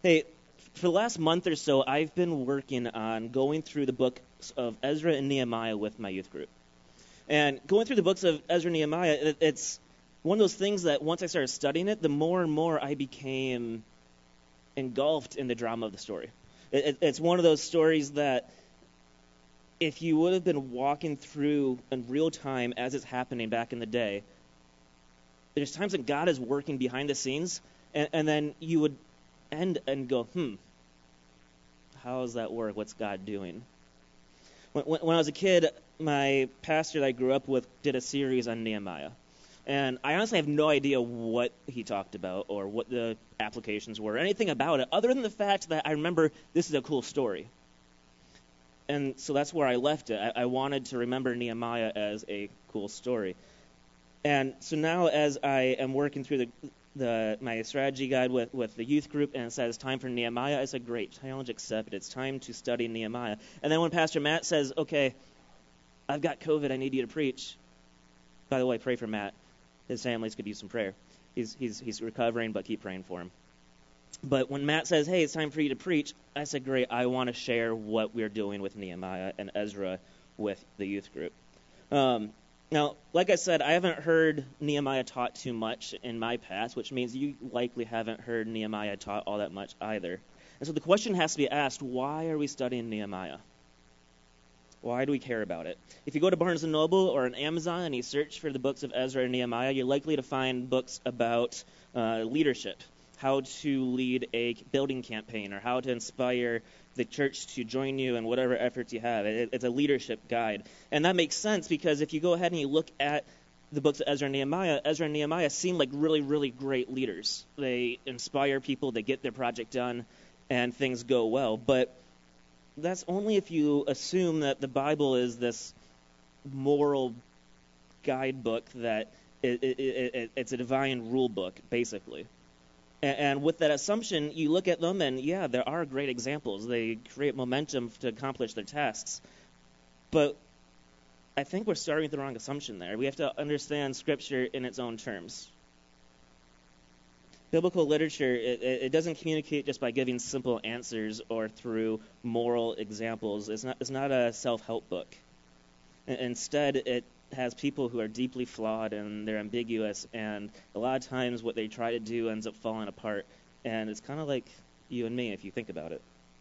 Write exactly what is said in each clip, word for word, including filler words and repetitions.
Hey, for the last month or so, I've been working on going through the books of Ezra and Nehemiah with my youth group. And going through the books of Ezra and Nehemiah, it, it's one of those things that once I started studying it, the more and more I became engulfed in the drama of the story. It, it, it's one of those stories that if you would have been walking through in real time as it's happening back in the day, there's times that God is working behind the scenes, and, and then you would end and go, hmm, how does that work? What's God doing? When, when, when I was a kid, my pastor that I grew up with did a series on Nehemiah. And I honestly have no idea what he talked about or what the applications were, or anything about it, other than the fact that I remember this is a cool story. And so that's where I left it. I, I wanted to remember Nehemiah as a cool story. And so now as I am working through the the my strategy guide with, with the youth group, and it says time for Nehemiah, I said, great, challenge accepted. It's time to study Nehemiah. And then when Pastor Matt says, okay, I've got COVID, I need you to preach. By the way, pray for Matt. His families could use some prayer. He's he's he's recovering, but keep praying for him. But when Matt says, hey, it's time for you to preach, I said, great, I want to share what we're doing with Nehemiah and Ezra with the youth group. Um, now, like I said, I haven't heard Nehemiah taught too much in my past, which means you likely haven't heard Nehemiah taught all that much either. And so the question has to be asked, why are we studying Nehemiah? Why do we care about it? If you go to Barnes and Noble or on Amazon and you search for the books of Ezra and Nehemiah, you're likely to find books about uh, leadership, how to lead a building campaign, or how to inspire the church to join you in whatever efforts you have. It, it's a leadership guide. And that makes sense because if you go ahead and you look at the books of Ezra and Nehemiah, Ezra and Nehemiah seem like really, really great leaders. They inspire people, they get their project done, and things go well. But that's only if you assume that the Bible is this moral guidebook that it, it, it, it's a divine rule book, basically. And, and with that assumption, you look at them, and yeah, there are great examples. They create momentum to accomplish their tasks. But I think we're starting with the wrong assumption there. We have to understand Scripture in its own terms. Biblical literature, it, it doesn't communicate just by giving simple answers or through moral examples. It's not, it's not a self-help book. Instead, it has people who are deeply flawed and they're ambiguous, and a lot of times what they try to do ends up falling apart. And it's kind of like you and me if you think about it.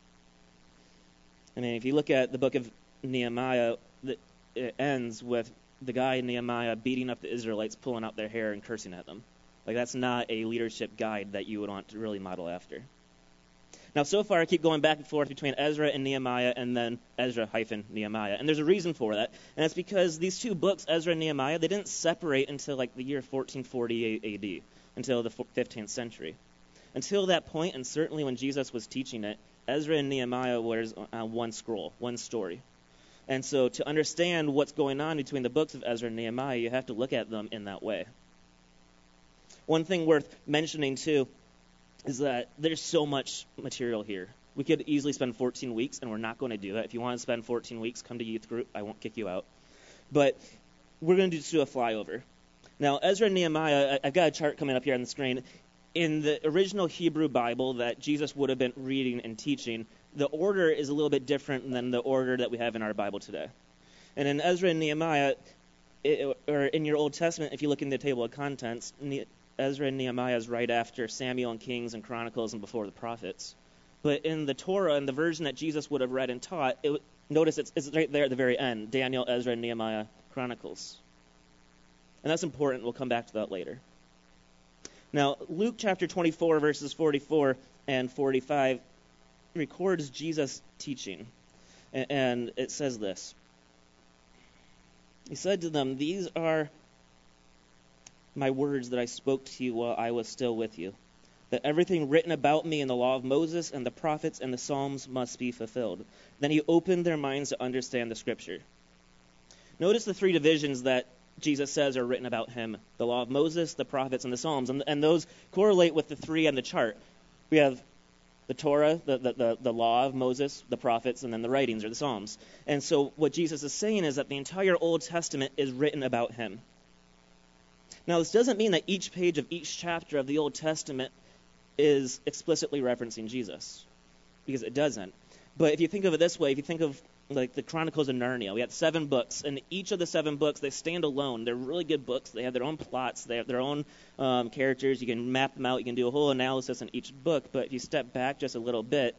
I mean, if you look at the book of Nehemiah, it ends with the guy Nehemiah beating up the Israelites, pulling out their hair and cursing at them. Like, that's not a leadership guide that you would want to really model after. Now, so far, I keep going back and forth between Ezra and Nehemiah and then Ezra hyphen Nehemiah. And there's a reason for that. And it's because these two books, Ezra and Nehemiah, they didn't separate until like the year fourteen forty-eight A D, until the fifteenth century. Until that point, and certainly when Jesus was teaching it, Ezra and Nehemiah was uh, one scroll, one story. And so to understand what's going on between the books of Ezra and Nehemiah, you have to look at them in that way. One thing worth mentioning, too, is that there's so much material here. We could easily spend fourteen weeks, and we're not going to do that. If you want to spend fourteen weeks, come to youth group. I won't kick you out. But we're going to just do a flyover. Now, Ezra and Nehemiah, I've got a chart coming up here on the screen. In the original Hebrew Bible that Jesus would have been reading and teaching, the order is a little bit different than the order that we have in our Bible today. And in Ezra and Nehemiah, it, or in your Old Testament, if you look in the table of contents, Ezra and Nehemiah is right after Samuel and Kings and Chronicles and before the prophets. But in the Torah, in the version that Jesus would have read and taught, it, notice it's, it's right there at the very end, Daniel, Ezra, Nehemiah, Chronicles. And that's important. We'll come back to that later. Now, Luke chapter twenty-four, verses forty-four and forty-five records Jesus' teaching. And it says this. He said to them, "These are my words that I spoke to you while I was still with you, that everything written about me in the law of Moses and the prophets and the Psalms must be fulfilled." Then he opened their minds to understand the Scripture. Notice the three divisions that Jesus says are written about him: the law of Moses, the prophets, and the Psalms. And, and those correlate with the three on the chart. We have the Torah, the, the, the, the law of Moses, the prophets, and then the writings or the Psalms. And so what Jesus is saying is that the entire Old Testament is written about him. Now, this doesn't mean that each page of each chapter of the Old Testament is explicitly referencing Jesus, because it doesn't. But if you think of it this way, if you think of like the Chronicles of Narnia, we had seven books, and each of the seven books, they stand alone. They're really good books. They have their own plots. They have their own um, characters. You can map them out. You can do a whole analysis in each book. But if you step back just a little bit,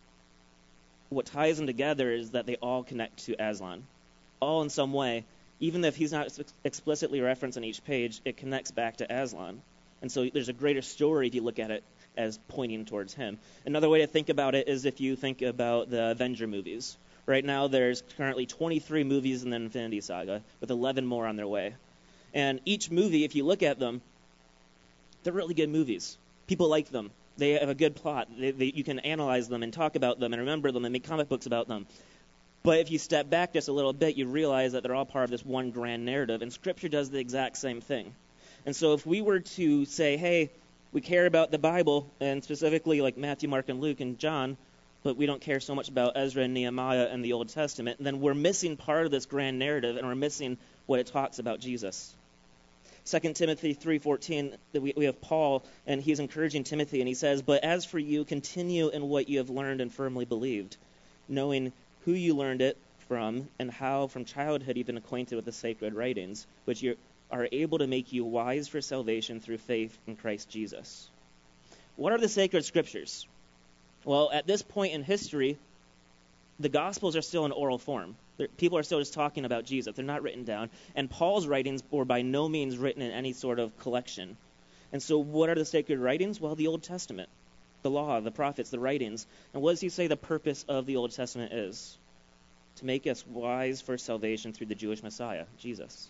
what ties them together is that they all connect to Aslan, all in some way. Even if he's not ex- explicitly referenced on each page, it connects back to Aslan. And so there's a greater story if you look at it as pointing towards him. Another way to think about it is if you think about the Avenger movies. Right now there's currently twenty-three movies in the Infinity Saga, with eleven more on their way. And each movie, if you look at them, they're really good movies. People like them. They have a good plot. They, they, you can analyze them and talk about them and remember them and make comic books about them. But if you step back just a little bit, you realize that they're all part of this one grand narrative, and Scripture does the exact same thing. And so if we were to say, hey, we care about the Bible, and specifically like Matthew, Mark, and Luke, and John, but we don't care so much about Ezra and Nehemiah and the Old Testament, then we're missing part of this grand narrative, and we're missing what it talks about Jesus. Second Timothy three fourteen, we, we have Paul, and he's encouraging Timothy, and he says, "But as for you, continue in what you have learned and firmly believed, knowing who you learned it from, and how from childhood you've been acquainted with the sacred writings, which you are able to make you wise for salvation through faith in Christ Jesus." What are the sacred scriptures? Well, at this point in history, the Gospels are still in oral form. They're, people are still just talking about Jesus. They're not written down. And Paul's writings were by no means written in any sort of collection. And so what are the sacred writings? Well, the Old Testament, the law, the prophets, the writings. And what does he say the purpose of the Old Testament is? To make us wise for salvation through the Jewish Messiah, Jesus.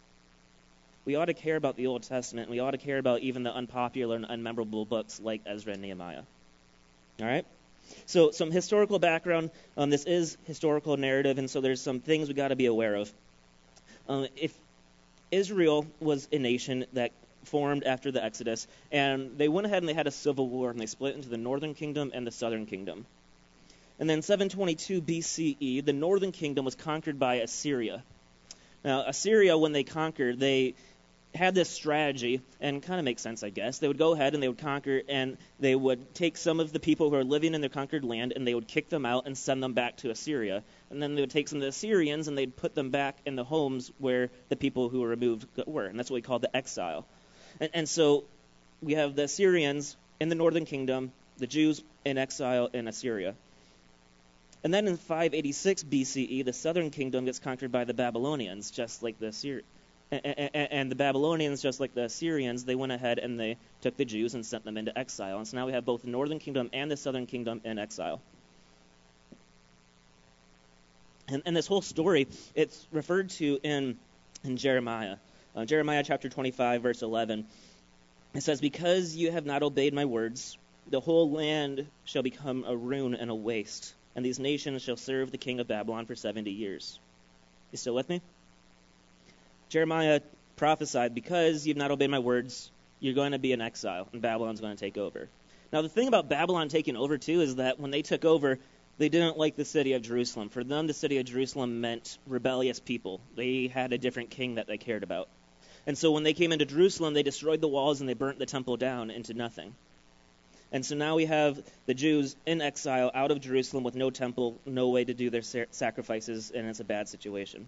We ought to care about the Old Testament. And we ought to care about even the unpopular and unmemorable books like Ezra and Nehemiah. All right? So some historical background. Um, this is historical narrative, and so there's some things we got to be aware of. Um, if Israel was a nation that formed after the Exodus, and they went ahead and they had a civil war, and they split into the northern kingdom and the southern kingdom. And then seven twenty-two B C E, the northern kingdom was conquered by Assyria. Now, Assyria, when they conquered, they had this strategy, and kind of makes sense, I guess. They would go ahead and they would conquer, and they would take some of the people who are living in their conquered land, and they would kick them out and send them back to Assyria. And then they would take some of the Assyrians, and they'd put them back in the homes where the people who were removed were. And that's what we call the exile. And, and so we have the Assyrians in the northern kingdom, the Jews in exile in Assyria. And then in five eighty-six B C E, the southern kingdom gets conquered by the Babylonians, just like the Assyrians. And the Babylonians, just like the Assyrians, they went ahead and they took the Jews and sent them into exile. And so now we have both the northern kingdom and the southern kingdom in exile. And, and this whole story, it's referred to in, in Jeremiah. Uh, Jeremiah chapter twenty-five, verse eleven. It says, "Because you have not obeyed my words, the whole land shall become a ruin and a waste, and these nations shall serve the king of Babylon for seventy years. You still with me? Jeremiah prophesied, because you've not obeyed my words, you're going to be in exile, and Babylon's going to take over. Now, the thing about Babylon taking over, too, is that when they took over, they didn't like the city of Jerusalem. For them, the city of Jerusalem meant rebellious people. They had a different king that they cared about. And so when they came into Jerusalem, they destroyed the walls and they burnt the temple down into nothing. And so now we have the Jews in exile out of Jerusalem with no temple, no way to do their sacrifices, and it's a bad situation.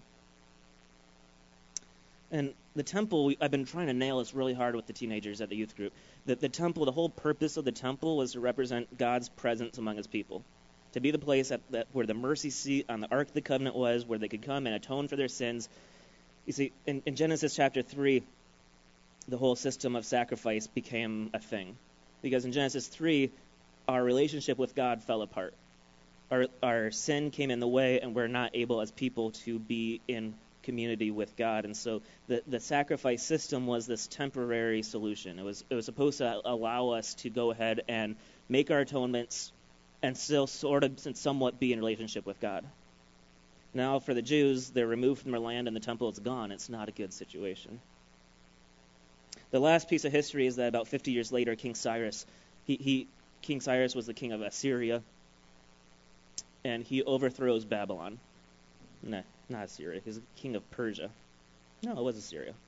And the temple, I've been trying to nail this really hard with the teenagers at the youth group. That the temple, the whole purpose of the temple was to represent God's presence among his people. To be the place at, that, where the mercy seat on the Ark of the Covenant was, where they could come and atone for their sins. You see, in, in Genesis chapter three, the whole system of sacrifice became a thing. Because in Genesis three, our relationship with God fell apart. Our, our sin came in the way, and we're not able as people to be in community with God. And so the, the sacrifice system was this temporary solution. It was it was supposed to allow us to go ahead and make our atonements and still sort of and somewhat be in relationship with God. Now for the Jews, they're removed from their land and the temple is gone. It's not a good situation. The last piece of history is that about fifty years later, King Cyrus, he, he King Cyrus was the king of Assyria, and he overthrows Babylon. Nah, not Assyria. He's the king of Persia. No, it was Assyria.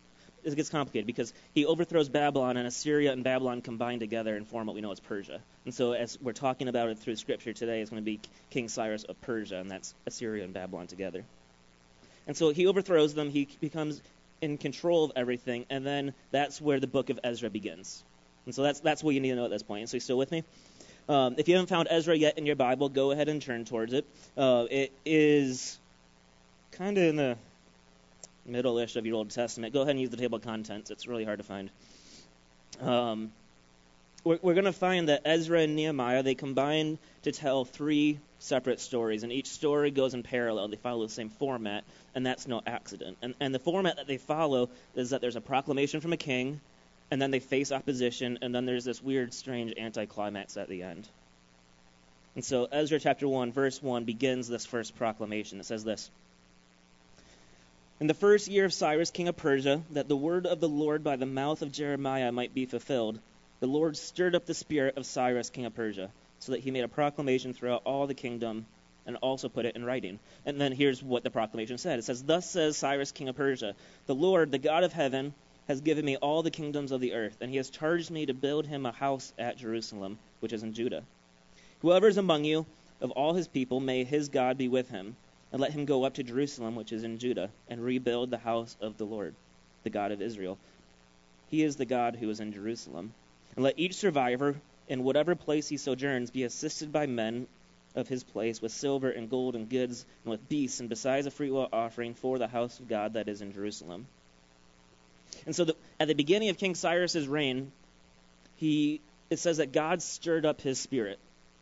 it gets complicated because he overthrows Babylon, and Assyria and Babylon combine together and form what we know as Persia. And so as we're talking about it through Scripture today, it's going to be King Cyrus of Persia, and that's Assyria and Babylon together. And so he overthrows them. He becomes in control of everything, and then that's where the book of Ezra begins. And so that's that's what you need to know at this point. So you still with me? Um, if you haven't found Ezra yet in your Bible, go ahead and turn towards it. Uh, it is kind of in the middle-ish of your Old Testament. Go ahead and use the table of contents. It's really hard to find. Um, we're we're going to find that Ezra and Nehemiah, they combine to tell three separate stories, and each story goes in parallel. They follow the same format, and that's no accident. And, and the format that they follow is that there's a proclamation from a king, and then they face opposition, and then there's this weird, strange anticlimax at the end. And so Ezra chapter one, verse one begins this first proclamation. It says this: In the first year of Cyrus, king of Persia, that the word of the Lord by the mouth of Jeremiah might be fulfilled, the Lord stirred up the spirit of Cyrus, king of Persia, so that he made a proclamation throughout all the kingdom and also put it in writing. And then here's what the proclamation said. It says, Thus says Cyrus, king of Persia, the Lord, the God of heaven, has given me all the kingdoms of the earth, and he has charged me to build him a house at Jerusalem, which is in Judah. Whoever is among you, of all his people, may his God be with him, and let him go up to Jerusalem, which is in Judah, and rebuild the house of the Lord, the God of Israel. He is the God who is in Jerusalem. And let each survivor, in whatever place he sojourns, be assisted by men of his place with silver and gold and goods, and with beasts, and besides a freewill offering for the house of God that is in Jerusalem. And so the, at the beginning of King Cyrus's reign, he it says that God stirred up his spirit.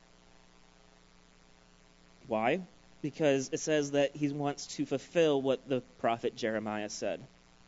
Why? Because it says that he wants to fulfill what the prophet Jeremiah said.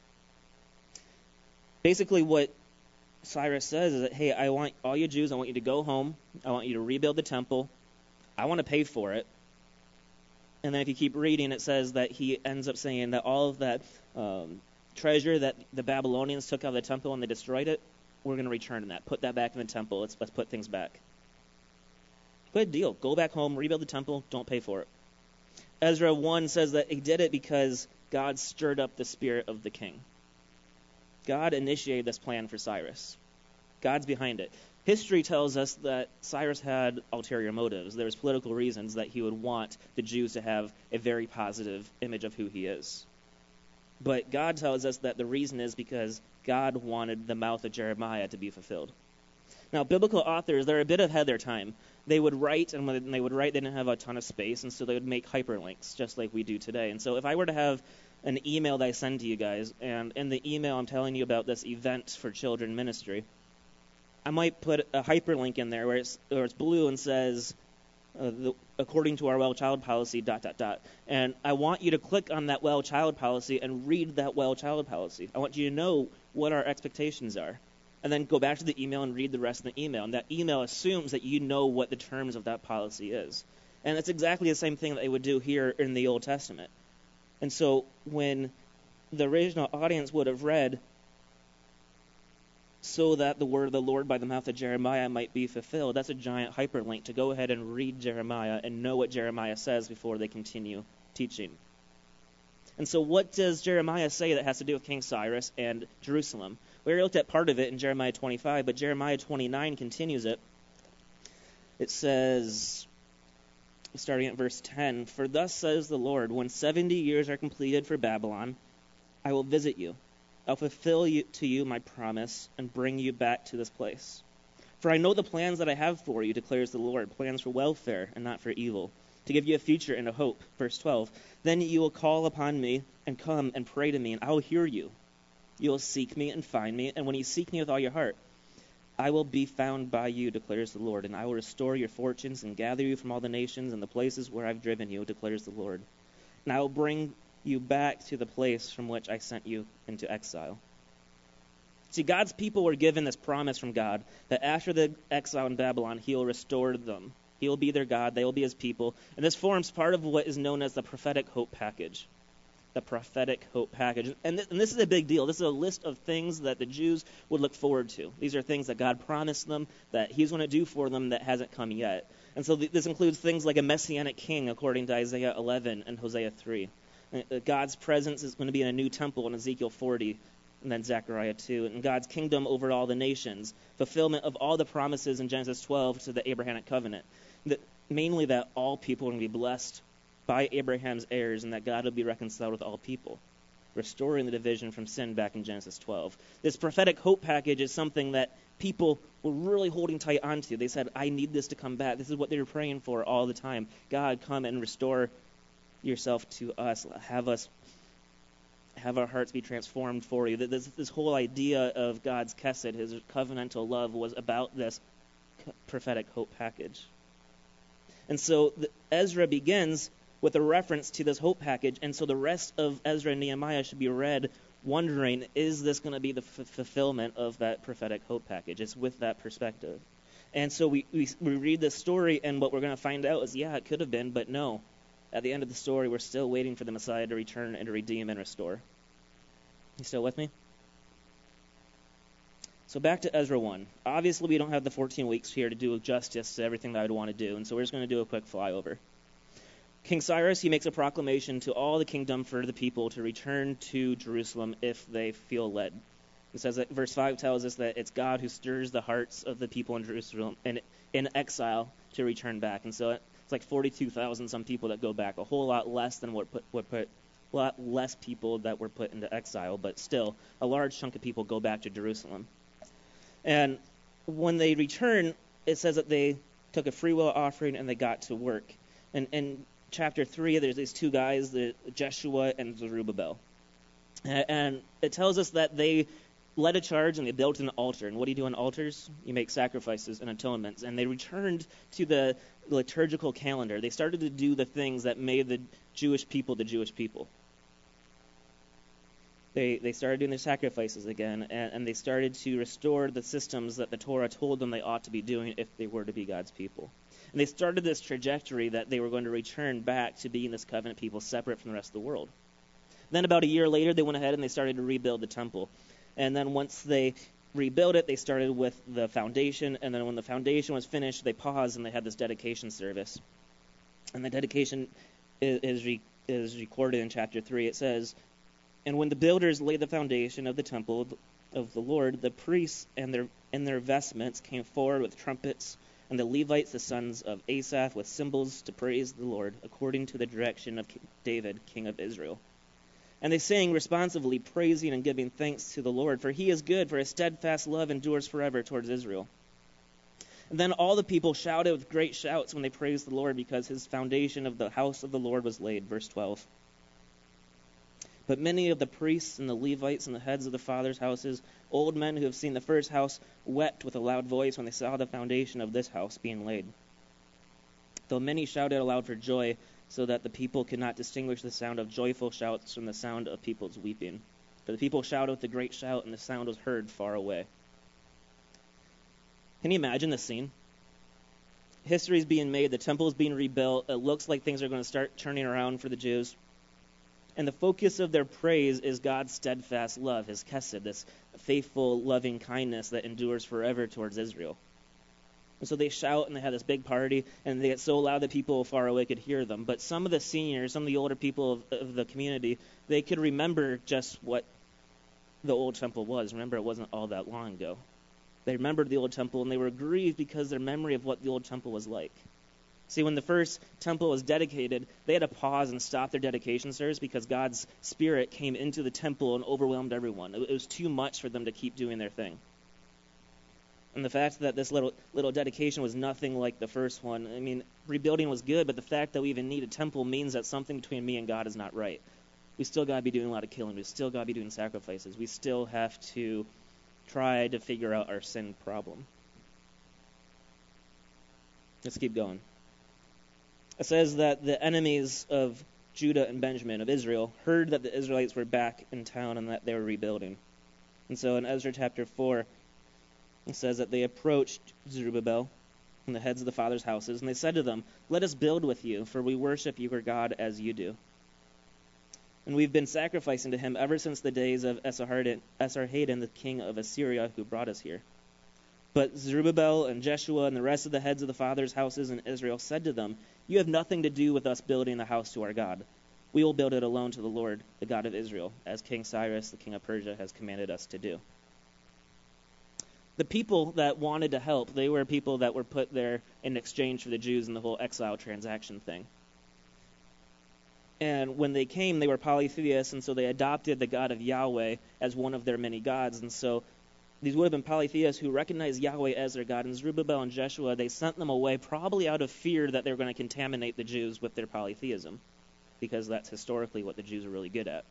Basically what Cyrus says is that, hey, I want all you Jews, I want you to go home. I want you to rebuild the temple. I want to pay for it. And then if you keep reading, it says that he ends up saying that all of that um, treasure that the Babylonians took out of the temple and they destroyed it, we're going to return that. Put that back in the temple. Let's, let's put things back. Good deal. Go back home, rebuild the temple, don't pay for it. Ezra one says that he did it because God stirred up the spirit of the king. God initiated this plan for Cyrus. God's behind it. History tells us that Cyrus had ulterior motives. There was political reasons that he would want the Jews to have a very positive image of who he is. But God tells us that the reason is because God wanted the mouth of Jeremiah to be fulfilled. Now, biblical authors, they're a bit ahead of their time. They would write, and when they would write, they didn't have a ton of space, and so they would make hyperlinks, just like we do today. And so if I were to have an email that I send to you guys, and in the email I'm telling you about this event for children ministry, I might put a hyperlink in there where it's, where it's blue and says, uh, the, according to our well-child policy, dot, dot, dot. And I want you to click on that well-child policy and read that well-child policy. I want you to know what our expectations are. And then go back to the email and read the rest of the email. And that email assumes that you know what the terms of that policy is. And it's exactly the same thing that they would do here in the Old Testament. And so when the original audience would have read, so that the word of the Lord by the mouth of Jeremiah might be fulfilled, that's a giant hyperlink to go ahead and read Jeremiah and know what Jeremiah says before they continue teaching. And so what does Jeremiah say that has to do with King Cyrus and Jerusalem? We already looked at part of it in Jeremiah twenty-five, but Jeremiah twenty-nine continues it. It says, starting at verse ten, For thus says the Lord, when seventy years are completed for Babylon, I will visit you. I'll fulfill you, to you my promise and bring you back to this place. For I know the plans that I have for you, declares the Lord, plans for welfare and not for evil, to give you a future and a hope. Verse twelve, Then you will call upon me and come and pray to me, and I will hear you. You will seek me and find me, and when you seek me with all your heart, I will be found by you, declares the Lord, and I will restore your fortunes and gather you from all the nations and the places where I've driven you, declares the Lord. And I will bring you back to the place from which I sent you into exile. See, God's people were given this promise from God that after the exile in Babylon, he will restore them. He will be their God, they will be his people. And this forms part of what is known as the prophetic hope package. The prophetic hope package. And, th- and this is a big deal. This is a list of things that the Jews would look forward to. These are things that God promised them, that he's going to do for them that hasn't come yet. And so th- this includes things like a messianic king, according to Isaiah eleven and Hosea three. Uh, God's presence is going to be in a new temple in Ezekiel forty. And then Zechariah two, and God's kingdom over all the nations, fulfillment of all the promises in Genesis twelve to the Abrahamic covenant. That, mainly that all people are going to be blessed by Abraham's heirs and that God will be reconciled with all people, restoring the division from sin back in Genesis twelve. This prophetic hope package is something that people were really holding tight onto. They said, I need this to come back. This is what they were praying for all the time. God, come and restore yourself to us. Have us have our hearts be transformed for you. This, this whole idea of God's chesed, his covenantal love, was about this prophetic hope package. And so the, Ezra begins with a reference to this hope package, and so the rest of Ezra and Nehemiah should be read wondering, is this going to be the f- fulfillment of that prophetic hope package? It's with that perspective. And so we, we, we read this story, and what we're going to find out is, yeah, it could have been, but no. At the end of the story, we're still waiting for the Messiah to return and to redeem and restore. You still with me? So back to Ezra one. Obviously, we don't have the fourteen weeks here to do justice to everything that I would want to do, and so we're just going to do a quick flyover. King Cyrus, he makes a proclamation to all the kingdom for the people to return to Jerusalem if they feel led. It says that verse five tells us that it's God who stirs the hearts of the people in Jerusalem and in exile to return back. And so it's like forty-two thousand some people that go back, a whole lot less than what put, what put a lot less people that were put into exile, but still a large chunk of people go back to Jerusalem. And when they return, it says that they took a free will offering and they got to work. And in chapter three, there's these two guys, the Jeshua and Zerubbabel. And it tells us that they led a charge and they built an altar. And what do you do on altars? You make sacrifices and atonements. And they returned to the liturgical calendar. They started to do the things that made the Jewish people the Jewish people. They they started doing their sacrifices again, and, and they started to restore the systems that the Torah told them they ought to be doing if they were to be God's people. And they started this trajectory that they were going to return back to being this covenant people separate from the rest of the world. Then about a year later, they went ahead and they started to rebuild the temple. And then once they rebuilt it, they started with the foundation, and then when the foundation was finished, they paused and they had this dedication service. And the dedication is, is, re, is recorded in chapter three. It says, and when the builders laid the foundation of the temple of the Lord, the priests and their in their vestments came forward with trumpets, and the Levites, the sons of Asaph, with cymbals to praise the Lord, according to the direction of David, king of Israel. And they sang responsively, praising and giving thanks to the Lord, for he is good, for his steadfast love endures forever towards Israel. And then all the people shouted with great shouts when they praised the Lord, because his foundation of the house of the Lord was laid. Verse twelve. But many of the priests and the Levites and the heads of the fathers' houses, old men who have seen the first house, wept with a loud voice when they saw the foundation of this house being laid. Though many shouted aloud for joy, so that the people could not distinguish the sound of joyful shouts from the sound of people's weeping. For the people shouted with a great shout, and the sound was heard far away. Can you imagine the scene? History is being made, the temple is being rebuilt, it looks like things are going to start turning around for the Jews. And the focus of their praise is God's steadfast love, his chesed, this faithful, loving kindness that endures forever towards Israel. And so they shout and they have this big party, and they get so loud that people far away could hear them. But some of the seniors, some of the older people of, of the community, they could remember just what the old temple was. Remember, it wasn't all that long ago. They remembered the old temple, and they were grieved because their memory of what the old temple was like. See, when the first temple was dedicated, they had to pause and stop their dedication service because God's Spirit came into the temple and overwhelmed everyone. It was too much for them to keep doing their thing. And the fact that this little little dedication was nothing like the first one, I mean, rebuilding was good, but the fact that we even need a temple means that something between me and God is not right. We still got to be doing a lot of killing. We still got to be doing sacrifices. We still have to try to figure out our sin problem. Let's keep going. It says that the enemies of Judah and Benjamin, of Israel, heard that the Israelites were back in town and that they were rebuilding. And so in Ezra chapter four, it says that they approached Zerubbabel and the heads of the fathers' houses, and they said to them, let us build with you, for we worship your God as you do. And we've been sacrificing to him ever since the days of Esarhaddon, the king of Assyria, who brought us here. But Zerubbabel and Jeshua and the rest of the heads of the fathers' houses in Israel said to them, you have nothing to do with us building the house to our God. We will build it alone to the Lord, the God of Israel, as King Cyrus, the king of Persia, has commanded us to do. The people that wanted to help, they were people that were put there in exchange for the Jews in the whole exile transaction thing. And when they came, they were polytheists, and so they adopted the God of Yahweh as one of their many gods. And so these would have been polytheists who recognized Yahweh as their God. And Zerubbabel and Jeshua, they sent them away probably out of fear that they were going to contaminate the Jews with their polytheism, because that's historically what the Jews are really good at.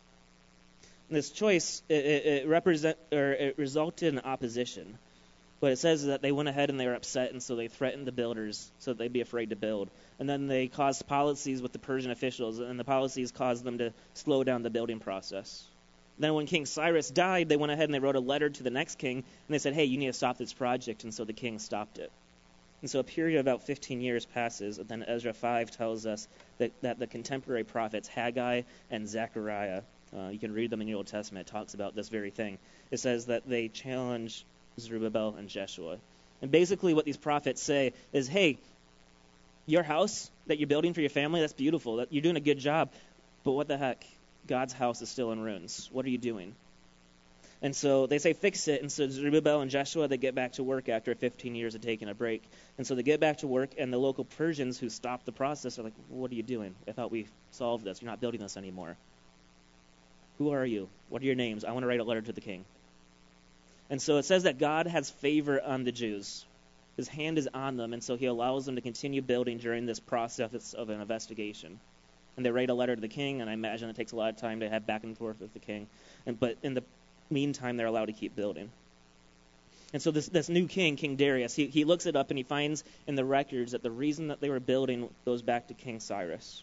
And this choice, it, it, it represent or it resulted in opposition. But it says that they went ahead and they were upset, and so they threatened the builders so that they'd be afraid to build. And then they caused policies with the Persian officials, and the policies caused them to slow down the building process. Then when King Cyrus died, they went ahead and they wrote a letter to the next king, and they said, hey, you need to stop this project, and so the king stopped it. And so a period of about fifteen years passes, and then Ezra five tells us that, that the contemporary prophets Haggai and Zechariah, uh, you can read them in your Old Testament, it talks about this very thing. It says that they challenge Zerubbabel and Jeshua. And basically what these prophets say is, hey, your house that you're building for your family, that's beautiful. That, you're doing a good job. But what the heck? God's house is still in ruins. What are you doing? And so they say, fix it. And so Zerubbabel and Jeshua, they get back to work after fifteen years of taking a break. And so they get back to work, and the local Persians who stopped the process are like, what are you doing? I thought we solved this. You're not building this anymore. Who are you? What are your names? I want to write a letter to the king. And so it says that God has favor on the Jews. His hand is on them, and so he allows them to continue building during this process of an investigation. And they write a letter to the king, and I imagine it takes a lot of time to have back and forth with the king. And but in the meantime, they're allowed to keep building. And so this, this new king, King Darius, he, he looks it up, and he finds in the records that the reason that they were building goes back to King Cyrus.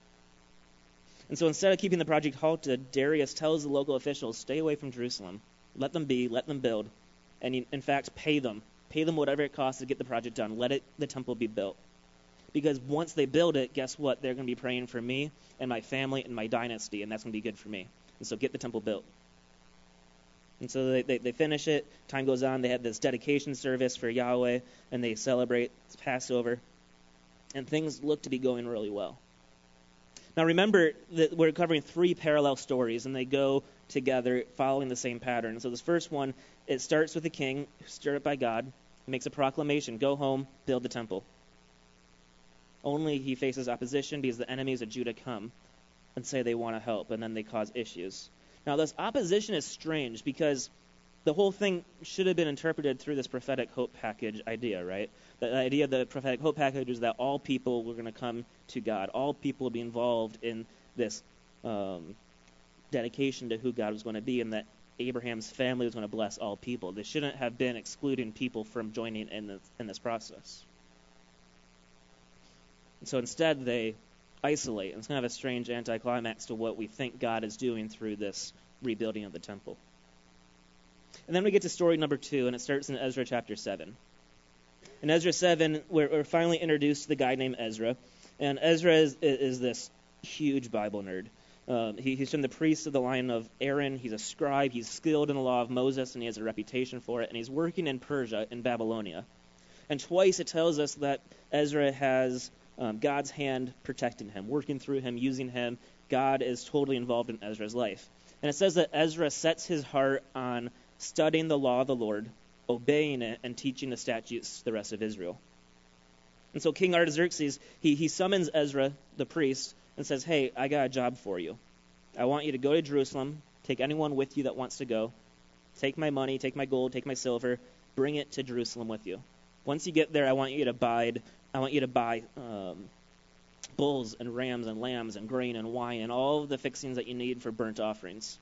And so instead of keeping the project halted, Darius tells the local officials, stay away from Jerusalem. Let them be, let them build, and in fact, pay them. Pay them whatever it costs to get the project done. Let it, the temple be built. Because once they build it, guess what? They're going to be praying for me and my family and my dynasty, and that's going to be good for me. And so get the temple built. And so they, they, they finish it. Time goes on. They have this dedication service for Yahweh, and they celebrate Passover. And things look to be going really well. Now remember that we're covering three parallel stories, and they go together following the same pattern. So this first one, it starts with the king, stirred up by God. He makes a proclamation, go home, build the temple. Only he faces opposition because the enemies of Judah come and say they want to help, and then they cause issues. Now this opposition is strange because the whole thing should have been interpreted through this prophetic hope package idea, right? The idea of the prophetic hope package is that all people were going to come to God. All people would be involved in this um, dedication to who God was going to be, and that Abraham's family was going to bless all people. They shouldn't have been excluding people from joining in this, in this process. And so instead, they isolate. And it's kind of a strange anticlimax to what we think God is doing through this rebuilding of the temple. And then we get to story number two, and it starts in Ezra chapter seven. In Ezra seven, we're, we're finally introduced to the guy named Ezra. And Ezra is, is this huge Bible nerd. Um, he, he's from the priests of the line of Aaron. He's a scribe. He's skilled in the law of Moses, and he has a reputation for it. And he's working in Persia, in Babylonia. And twice it tells us that Ezra has um, God's hand protecting him, working through him, using him. God is totally involved in Ezra's life. And it says that Ezra sets his heart on studying the law of the Lord, obeying it, and teaching the statutes to the rest of Israel. And so King Artaxerxes, he, he summons Ezra, the priest, and says, hey, I got a job for you. I want you to go to Jerusalem, take anyone with you that wants to go, take my money, take my gold, take my silver, bring it to Jerusalem with you. Once you get there, I want you to buy, I want you to buy um, bulls and rams and lambs and grain and wine and all of the fixings that you need for burnt offerings.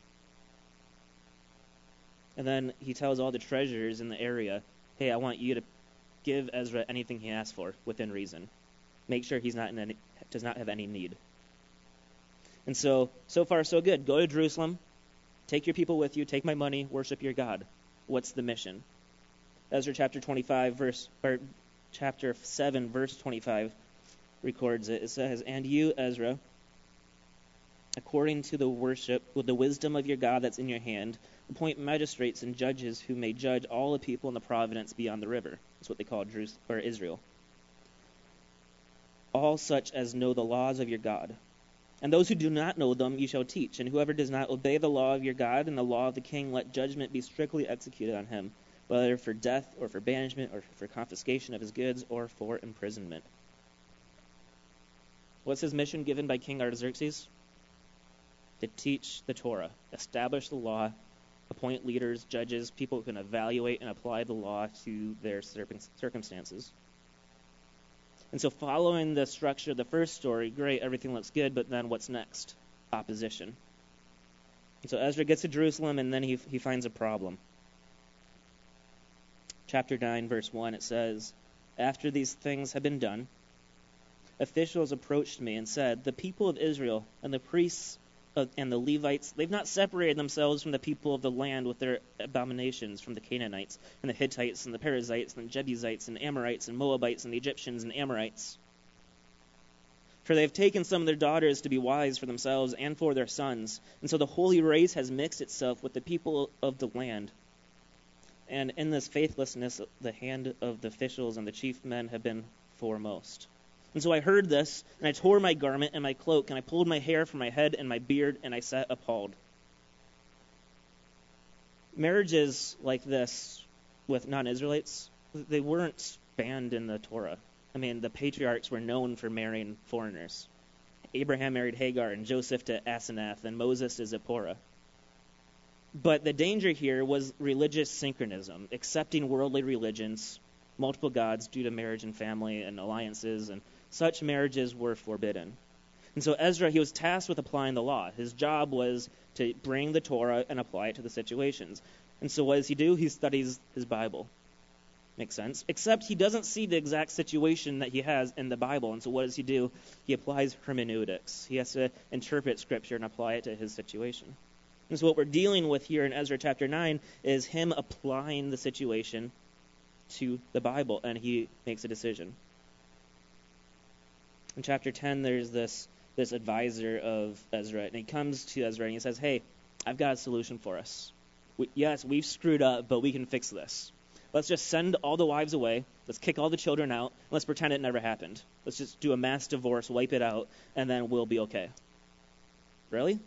And then he tells all the treasurers in the area, hey, I want you to give Ezra anything he asks for within reason. Make sure he's not in any, does not have any need. And so, so far so good. Go to Jerusalem, take your people with you, take my money, worship your God. What's the mission? Ezra chapter twenty-five, verse or chapter seven, verse twenty-five records it. It says, "And you, Ezra, according to the worship, with the wisdom of your God that's in your hand, appoint magistrates and judges who may judge all the people in the province beyond the river." That's what they call Jerusalem, or Israel. "All such as know the laws of your God. And those who do not know them you shall teach, and whoever does not obey the law of your God and the law of the king, let judgment be strictly executed on him, whether for death or for banishment or for confiscation of his goods or for imprisonment. What's his mission given by King Artaxerxes? To teach the Torah, establish the law, appoint leaders, judges, people who can evaluate and apply the law to their circumstances. And so following the structure of the first story, great, everything looks good, but then what's next? Opposition. And so Ezra gets to Jerusalem, and then he he finds a problem. Chapter nine, verse one, it says, "After these things had been done, officials approached me and said, 'The people of Israel and the priests of, and the Levites, they've not separated themselves from the people of the land with their abominations, from the Canaanites and the Hittites and the Perizzites and the Jebusites and Amorites and Moabites and the Egyptians and Amorites. For they have taken some of their daughters to be wives for themselves and for their sons, and so the holy race has mixed itself with the people of the land. And in this faithlessness, the hand of the officials and the chief men have been foremost.' And so I heard this, and I tore my garment and my cloak, and I pulled my hair from my head and my beard, and I sat appalled." Marriages like this with non-Israelites, they weren't banned in the Torah. I mean, the patriarchs were known for marrying foreigners. Abraham married Hagar, and Joseph to Asenath, and Moses to Zipporah. But the danger here was religious synchronism, accepting worldly religions, multiple gods due to marriage and family and alliances, and such marriages were forbidden. And so Ezra, he was tasked with applying the law. His job was to bring the Torah and apply it to the situations. And so what does he do? He studies his Bible. Makes sense. Except he doesn't see the exact situation that he has in the Bible. And so what does he do? He applies hermeneutics. He has to interpret Scripture and apply it to his situation. And so what we're dealing with here in Ezra chapter nine is him applying the situation to the Bible, and he makes a decision. In chapter ten, there's this this advisor of Ezra, and he comes to Ezra and he says, "Hey, I've got a solution for us. We, yes, we've screwed up, but we can fix this. Let's just send all the wives away. Let's kick all the children out. And let's pretend it never happened. Let's just do a mass divorce, wipe it out, and then we'll be okay." Really? It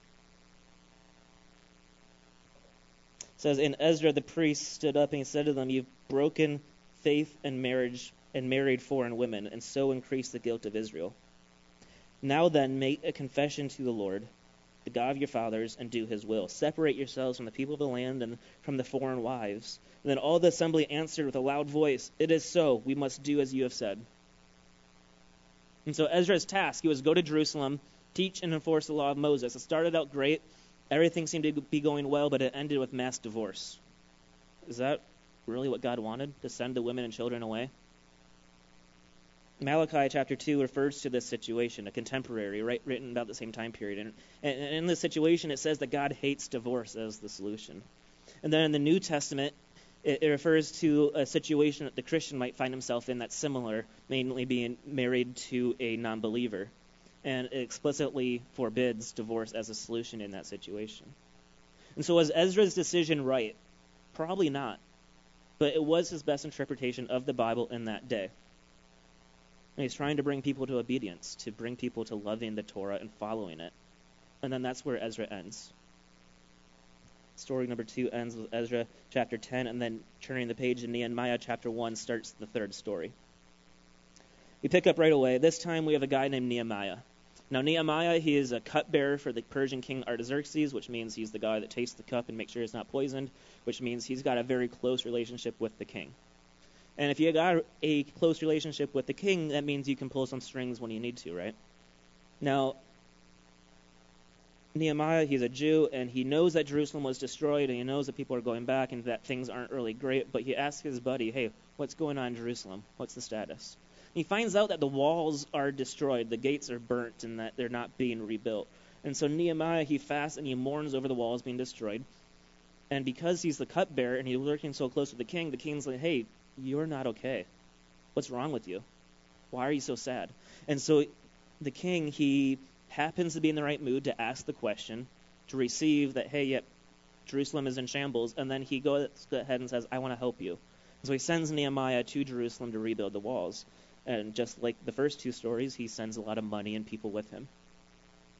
says, "And Ezra the priest stood up and he said to them, 'You've broken faith and marriage and married foreign women, and so increased the guilt of Israel. Now then, make a confession to the Lord, the God of your fathers, and do his will. Separate yourselves from the people of the land and from the foreign wives.' And then all the assembly answered with a loud voice, 'It is so. We must do as you have said.'" And so Ezra's task, he was go to Jerusalem, teach and enforce the law of Moses. It started out great. Everything seemed to be going well, but it ended with mass divorce. Is that really what God wanted, to send the women and children away? Malachi chapter two refers to this situation, a contemporary, right, written about the same time period. And, and in this situation, it says that God hates divorce as the solution. And then in the New Testament, it, it refers to a situation that the Christian might find himself in that's similar, mainly being married to a non-believer. And it explicitly forbids divorce as a solution in that situation. And so was Ezra's decision right? Probably not. But it was his best interpretation of the Bible in that day. And he's trying to bring people to obedience, to bring people to loving the Torah and following it. And then that's where Ezra ends. Story number two ends with Ezra chapter ten, and then turning the page in Nehemiah chapter one starts the third story. We pick up right away. This time we have a guy named Nehemiah. Now Nehemiah, he is a cupbearer for the Persian king Artaxerxes, which means he's the guy that tastes the cup and makes sure it's not poisoned, which means he's got a very close relationship with the king. And if you got a close relationship with the king, that means you can pull some strings when you need to, right? Now, Nehemiah, he's a Jew, and he knows that Jerusalem was destroyed, and he knows that people are going back and that things aren't really great, but he asks his buddy, "Hey, what's going on in Jerusalem? What's the status?" And he finds out that the walls are destroyed, the gates are burnt, and that they're not being rebuilt. And so Nehemiah, he fasts and he mourns over the walls being destroyed. And because he's the cupbearer and he's working so close with the king, the king's like, "Hey, you're not okay. What's wrong with you? Why are you so sad?" And so the king, he happens to be in the right mood to ask the question, to receive that, hey, yep, Jerusalem is in shambles, and then he goes ahead and says, "I want to help you." And so he sends Nehemiah to Jerusalem to rebuild the walls. And just like the first two stories, he sends a lot of money and people with him.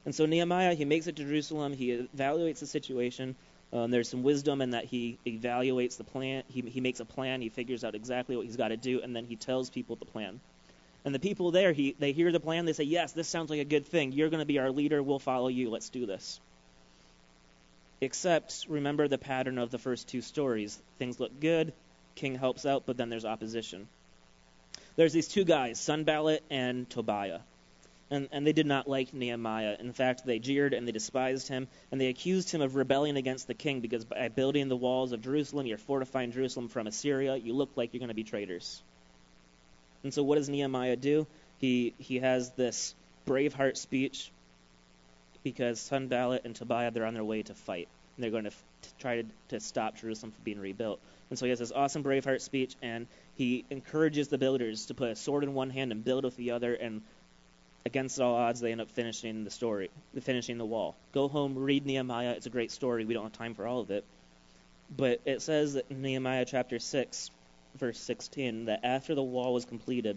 And so Nehemiah, he makes it to Jerusalem. He evaluates the situation. Um, there's some wisdom in that he evaluates the plan. He, he makes a plan. He figures out exactly what he's got to do, and then he tells people the plan. And the people there, he, they hear the plan. They say, yes, this sounds like a good thing. You're going to be our leader. We'll follow you. Let's do this. Except, remember the pattern of the first two stories. Things look good. King helps out, but then there's opposition. There's these two guys, Sanballat and Tobiah. And, and they did not like Nehemiah. In fact, they jeered and they despised him, and they accused him of rebelling against the king because by building the walls of Jerusalem, you're fortifying Jerusalem from Assyria. You look like you're going to be traitors. And so what does Nehemiah do? He he has this Braveheart speech because Sanballat and Tobiah, they're on their way to fight. And they're going to, f- to try to, to stop Jerusalem from being rebuilt. And so he has this awesome Braveheart speech, and he encourages the builders to put a sword in one hand and build with the other, and against all odds, they end up finishing the story, finishing the wall. Go home, read Nehemiah. It's a great story. We don't have time for all of it. But it says that in Nehemiah chapter six, verse sixteen, that after the wall was completed,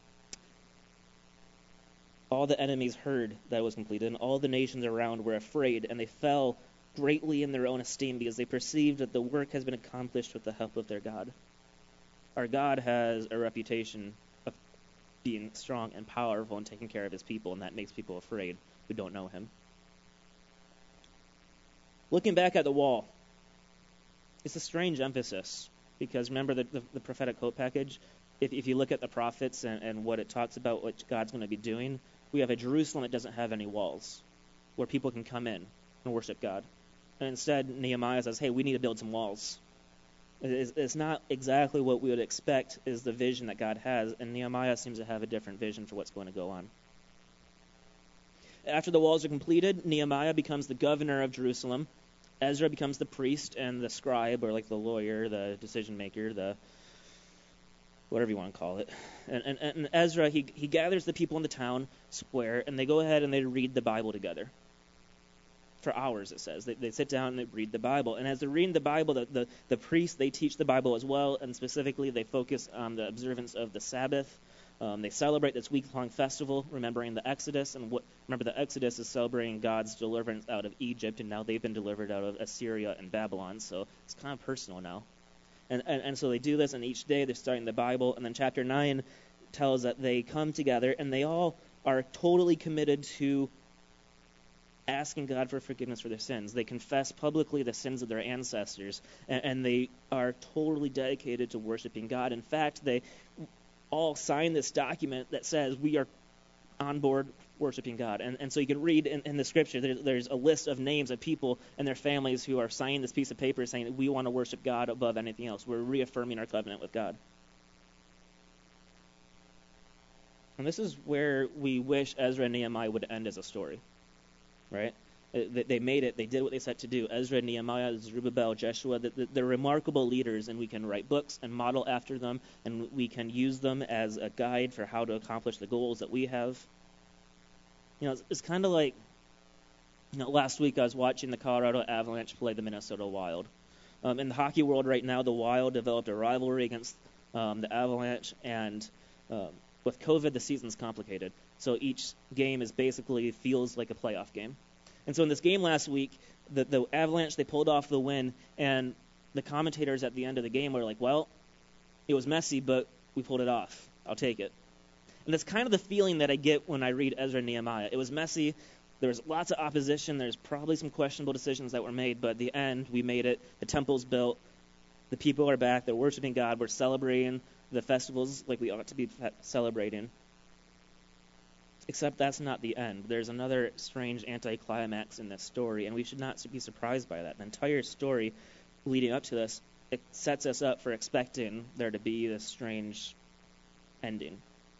all the enemies heard that it was completed, and all the nations around were afraid, and they fell greatly in their own esteem because they perceived that the work has been accomplished with the help of their God. Our God has a reputation of being strong and powerful and taking care of his people, and that makes people afraid who don't know him. Looking back at the wall, it's a strange emphasis because remember the, the, the prophetic hope package? If, if you look at the prophets and, and what it talks about what God's going to be doing, we have a Jerusalem that doesn't have any walls where people can come in and worship God. And instead, Nehemiah says, hey, we need to build some walls. It's, it's not exactly what we would expect is the vision that God has, and Nehemiah seems to have a different vision for what's going to go on. After the walls are completed, Nehemiah becomes the governor of Jerusalem. Ezra becomes the priest and the scribe, or like the lawyer, the decision maker, the whatever you want to call it. And, and, and Ezra, he, he gathers the people in the town square, and they go ahead and they read the Bible together. For hours, it says. They, they sit down and they read the Bible. And as they're reading the Bible, the, the, the priests, they teach the Bible as well, and specifically they focus on the observance of the Sabbath. Um, they celebrate this week-long festival, remembering the Exodus. And what remember, the Exodus is celebrating God's deliverance out of Egypt, and now they've been delivered out of Assyria and Babylon, so it's kind of personal now. And, and, and so they do this, and each day they're starting the Bible. And then chapter nine tells that they come together, and they all are totally committed to asking God for forgiveness for their sins. They confess publicly the sins of their ancestors, and, and they are totally dedicated to worshiping God. In fact, they all sign this document that says we are on board worshiping God. And, and so you can read in, in the scripture, there, there's a list of names of people and their families who are signing this piece of paper saying that we want to worship God above anything else. We're reaffirming our covenant with God. And this is where we wish Ezra and Nehemiah would end as a story. Right? They made it. They did what they set to do. Ezra, Nehemiah, Zerubbabel, Jeshua, they're remarkable leaders, and we can write books and model after them, and we can use them as a guide for how to accomplish the goals that we have. You know, it's, it's kind of like, you know, last week I was watching the Colorado Avalanche play the Minnesota Wild. Um, in the hockey world right now, the Wild developed a rivalry against um, the Avalanche, and um, with COVID, the season's complicated. So each game is basically feels like a playoff game. And so in this game last week, the, the Avalanche, they pulled off the win, and the commentators at the end of the game were like, well, it was messy, but we pulled it off. I'll take it. And that's kind of the feeling that I get when I read Ezra and Nehemiah. It was messy. There was lots of opposition. There's probably some questionable decisions that were made, but at the end, we made it. The temple's built. The people are back. They're worshiping God. We're celebrating the festivals like we ought to be celebrating. Except that's not the end. There's another strange anticlimax in this story, and we should not be surprised by that. The entire story leading up to this, it sets us up for expecting there to be this strange ending.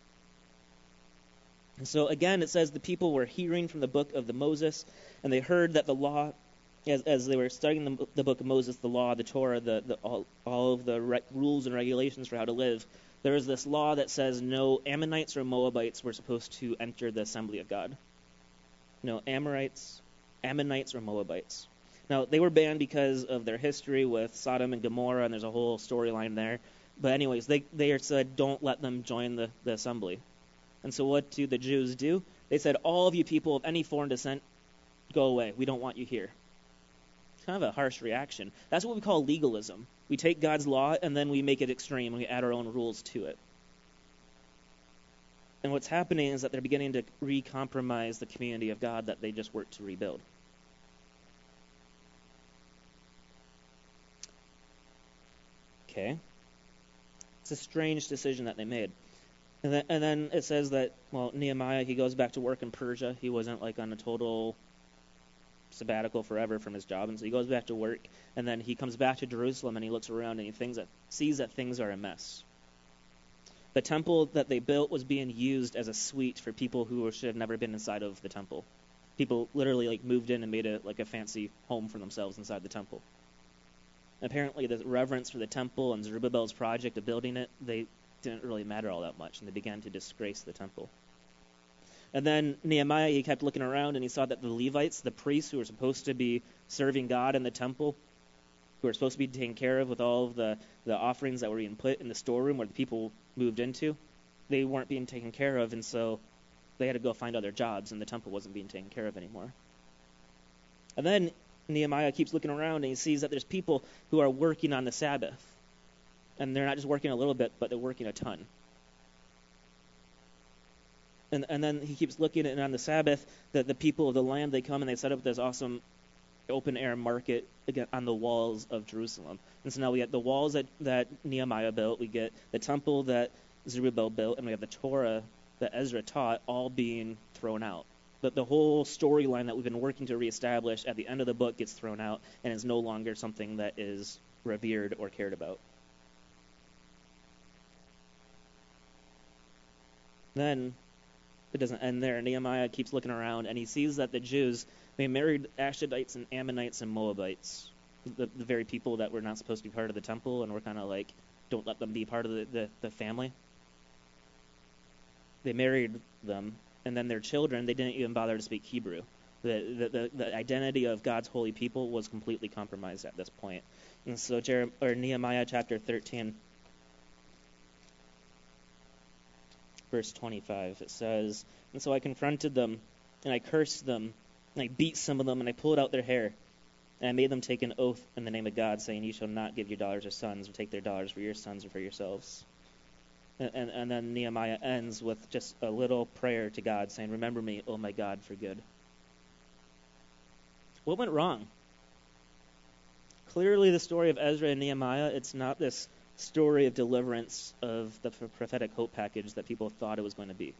And so again, it says the people were hearing from the book of the Moses, and they heard that the law, as, as they were studying the, the book of Moses, the law, the Torah, the, the all, all of the re- rules and regulations for how to live, there is this law that says no Ammonites or Moabites were supposed to enter the assembly of God. No Amorites, Ammonites, or Moabites. Now, they were banned because of their history with Sodom and Gomorrah, and there's a whole storyline there. But anyways, they, they are said don't let them join the, the assembly. And so what do the Jews do? They said, all of you people of any foreign descent, go away. We don't want you here. It's kind of a harsh reaction. That's what we call legalism. We take God's law and then we make it extreme and we add our own rules to it. And what's happening is that they're beginning to re-compromise the community of God that they just worked to rebuild. Okay. It's a strange decision that they made. And then, and then it says that, well, Nehemiah, he goes back to work in Persia. He wasn't like on a total sabbatical forever from his job. And so he goes back to work. And then he comes back to Jerusalem and he looks around and he thinks that, sees that things are a mess. The temple that they built was being used as a suite for people who should have never been inside of the temple. People literally like moved in and made a like a fancy home for themselves inside the temple. Apparently, the reverence for the temple and Zerubbabel's project of building it, they didn't really matter all that much, and they began to disgrace the temple. And then Nehemiah, he kept looking around, and he saw that the Levites, the priests who were supposed to be serving God in the temple, who were supposed to be taken care of with all of the, the offerings that were being put in the storeroom where the people moved into, they weren't being taken care of, and so they had to go find other jobs, and the temple wasn't being taken care of anymore. And then Nehemiah keeps looking around, and he sees that there's people who are working on the Sabbath. And they're not just working a little bit, but they're working a ton. And and then he keeps looking at, and on the Sabbath, that the people of the land, they come and they set up this awesome open-air market again on the walls of Jerusalem. And so now we get the walls that, that Nehemiah built, we get the temple that Zerubbabel built, and we have the Torah that Ezra taught all being thrown out. That the whole storyline that we've been working to reestablish at the end of the book gets thrown out and is no longer something that is revered or cared about. Then it doesn't end there. Nehemiah keeps looking around, and he sees that the Jews, they married Ashdodites and Ammonites and Moabites, the, the very people that were not supposed to be part of the temple, and we're kind of like, don't let them be part of the, the, the family. They married them, and then their children, they didn't even bother to speak Hebrew. The, the, the, the identity of God's holy people was completely compromised at this point. And so Jeremiah, or Nehemiah chapter thirteen, verse twenty-five, it says, and so I confronted them, and I cursed them, and I beat some of them, and I pulled out their hair. And I made them take an oath in the name of God, saying, you shall not give your daughters or sons, or take their daughters for your sons or for yourselves. And, and, and then Nehemiah ends with just a little prayer to God, saying, remember me, oh my God, for good. What went wrong? Clearly the story of Ezra and Nehemiah, it's not this story of deliverance of the prophetic hope package that people thought it was going to be.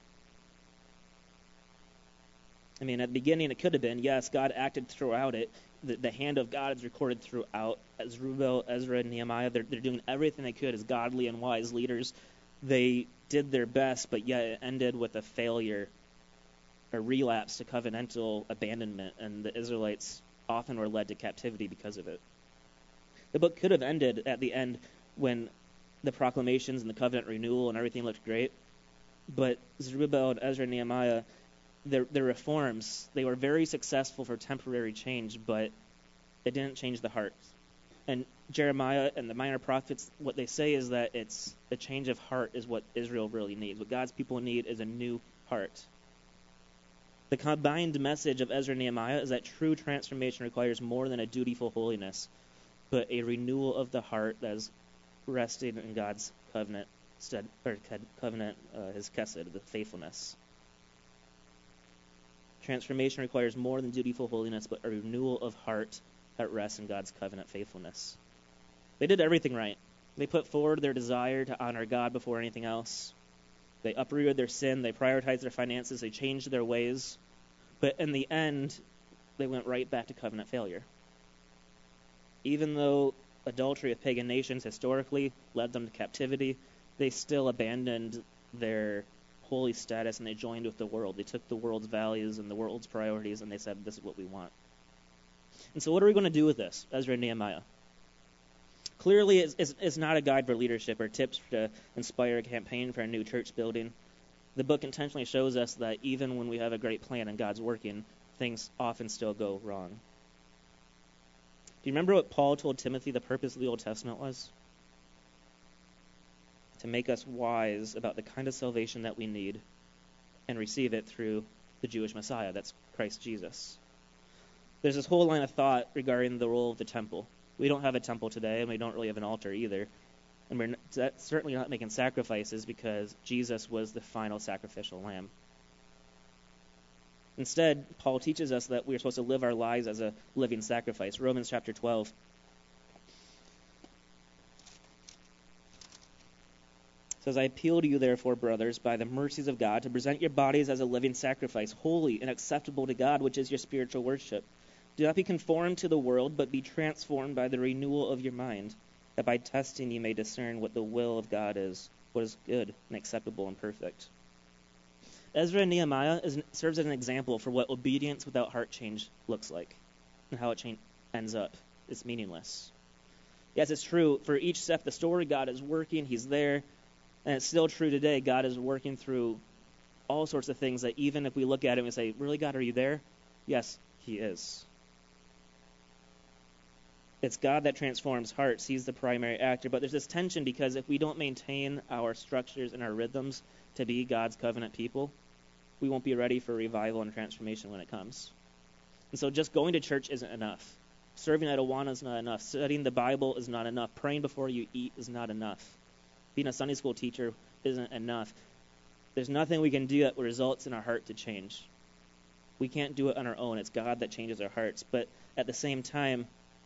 I mean, at the beginning it could have been, yes, God acted throughout it. The, the hand of God is recorded throughout. Zerubbabel, Ezra, and Nehemiah, they're, they're doing everything they could as godly and wise leaders. They did their best, but yet it ended with a failure, a relapse to covenantal abandonment, and the Israelites often were led to captivity because of it. The book could have ended at the end when the proclamations and the covenant renewal and everything looked great, but Zerubbabel and Ezra and Nehemiah, their, their reforms, they were very successful for temporary change, but it didn't change the heart. And Jeremiah and the minor prophets, what they say is that it's a change of heart is what Israel really needs. What God's people need is a new heart. The combined message of Ezra and Nehemiah is that true transformation requires more than a dutiful holiness, but a renewal of the heart that is resting in God's covenant, or covenant, uh, his chesed, the faithfulness. Transformation requires more than dutiful holiness, but a renewal of heart that rests in God's covenant faithfulness. They did everything right. They put forward their desire to honor God before anything else. They uprooted their sin. They prioritized their finances. They changed their ways. But in the end, they went right back to covenant failure. Even though adultery with pagan nations historically led them to captivity, they still abandoned their holy status and they joined with the world. They took the world's values and the world's priorities and they said, this is what we want. And so what are we going to do with this, Ezra and Nehemiah? Clearly, it's, it's, it's not a guide for leadership or tips to inspire a campaign for a new church building. The book intentionally shows us that even when we have a great plan and God's working, things often still go wrong. Do you remember what Paul told Timothy the purpose of the Old Testament was? To make us wise about the kind of salvation that we need and receive it through the Jewish Messiah. That's Christ Jesus. There's this whole line of thought regarding the role of the temple. We don't have a temple today, and we don't really have an altar either. And we're not, certainly not making sacrifices because Jesus was the final sacrificial lamb. Instead, Paul teaches us that we are supposed to live our lives as a living sacrifice. Romans chapter twelve. It says, I appeal to you, therefore, brothers, by the mercies of God, to present your bodies as a living sacrifice, holy and acceptable to God, which is your spiritual worship. Do not be conformed to the world, but be transformed by the renewal of your mind, that by testing you may discern what the will of God is, what is good and acceptable and perfect. Ezra and Nehemiah is, serves as an example for what obedience without heart change looks like and how it change, ends up. It's meaningless. Yes, it's true. For each step of the story, God is working. He's there. And it's still true today. God is working through all sorts of things that even if we look at it and we say, really, God, are you there? Yes, he is. It's God that transforms hearts. He's the primary actor. But there's this tension because if we don't maintain our structures and our rhythms to be God's covenant people, we won't be ready for revival and transformation when it comes. And so just going to church isn't enough. Serving at Awana is not enough. Studying the Bible is not enough. Praying before you eat is not enough. Being a Sunday school teacher isn't enough. There's nothing we can do that results in our heart to change. We can't do it on our own. It's God that changes our hearts. But at the same time,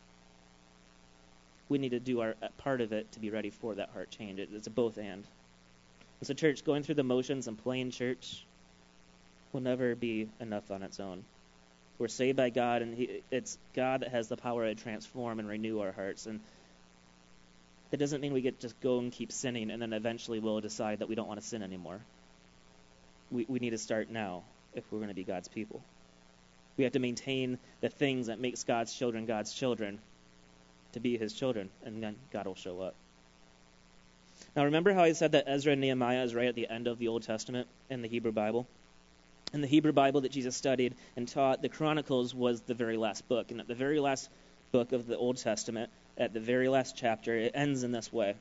we need to do our part of it to be ready for that heart change. It's a both and. And so church, going through the motions and playing church will never be enough on its own. We're saved by God, and he, it's God that has the power to transform and renew our hearts. And that doesn't mean we get just go and keep sinning, and then eventually we'll decide that we don't want to sin anymore. We we need to start now if we're going to be God's people. We have to maintain the things that makes God's children God's children to be his children, and then God will show up. Now remember how I said that Ezra and Nehemiah is right at the end of the Old Testament in the Hebrew Bible? In the Hebrew Bible that Jesus studied and taught, the Chronicles was the very last book. And at the very last book of the Old Testament, at the very last chapter, it ends in this way.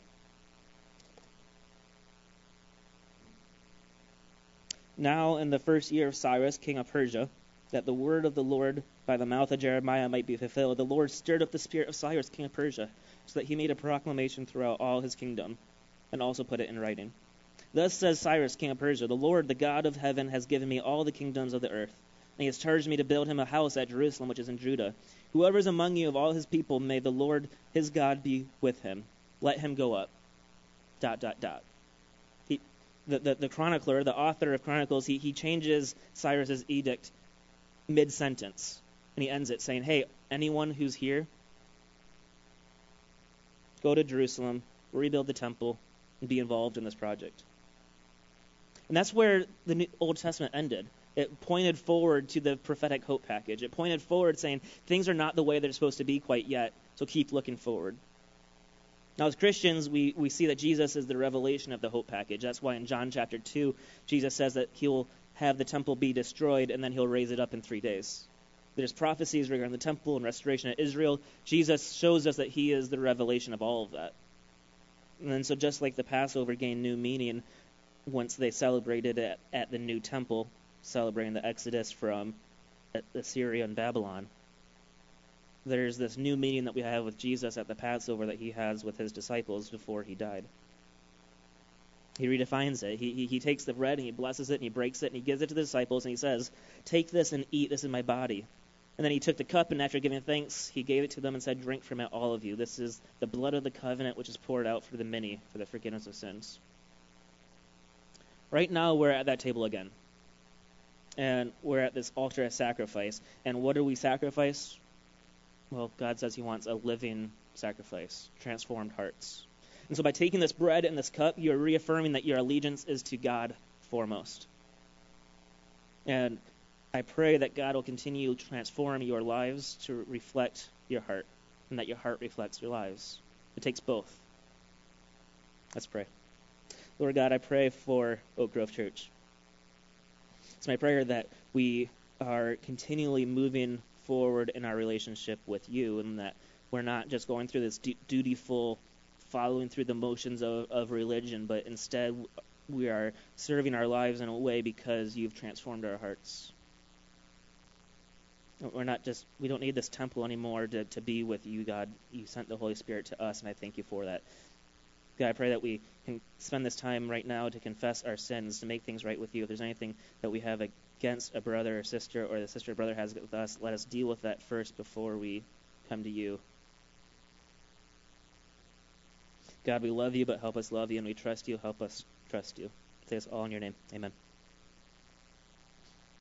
Now in the first year of Cyrus, king of Persia, that the word of the Lord by the mouth of Jeremiah might be fulfilled, the Lord stirred up the spirit of Cyrus, king of Persia, so that he made a proclamation throughout all his kingdom, and also put it in writing. Thus says Cyrus, king of Persia, the Lord, the God of heaven, has given me all the kingdoms of the earth, and he has charged me to build him a house at Jerusalem, which is in Judah. Whoever is among you of all his people, may the Lord his God be with him. Let him go up. Dot, dot, dot. He, the, the, the chronicler, the author of Chronicles, he, he changes Cyrus's edict mid-sentence, and he ends it saying, hey, anyone who's here, go to Jerusalem, rebuild the temple, and be involved in this project. And that's where the New Old Testament ended. It pointed forward to the prophetic hope package. It pointed forward saying things are not the way they're supposed to be quite yet, so keep looking forward. Now, as Christians, we, we see that Jesus is the revelation of the hope package. That's why in John chapter two, Jesus says that he will have the temple be destroyed and then he'll raise it up in three days. There's prophecies regarding the temple and restoration of Israel. Jesus shows us that he is the revelation of all of that. And then so just like the Passover gained new meaning once they celebrated it at the new temple, celebrating the Exodus from Assyria and Babylon, there's this new meaning that we have with Jesus at the Passover that he has with his disciples before he died. He redefines it. He, he, he takes the bread and he blesses it and he breaks it and he gives it to the disciples and he says, take this and eat, this is my body. And then he took the cup, and after giving thanks, he gave it to them and said, drink from it, all of you. This is the blood of the covenant, which is poured out for the many, for the forgiveness of sins. Right now, we're at that table again. And we're at this altar of sacrifice. And what do we sacrifice? Well, God says he wants a living sacrifice, transformed hearts. And so by taking this bread and this cup, you're reaffirming that your allegiance is to God foremost. And I pray that God will continue to transform your lives to reflect your heart, and that your heart reflects your lives. It takes both. Let's pray. Lord God, I pray for Oak Grove Church. It's my prayer that we are continually moving forward in our relationship with you, and that we're not just going through this du- dutiful following through the motions of, of religion, but instead we are serving our lives in a way because you've transformed our hearts. We're not just, we don't need this temple anymore to, to be with you, God. You sent the Holy Spirit to us, and I thank you for that. God, I pray that we can spend this time right now to confess our sins, to make things right with you. If there's anything that we have against a brother or sister, or the sister or brother has with us, let us deal with that first before we come to you. God, we love you, but help us love you, and we trust you. Help us trust you. Say this all in your name. Amen.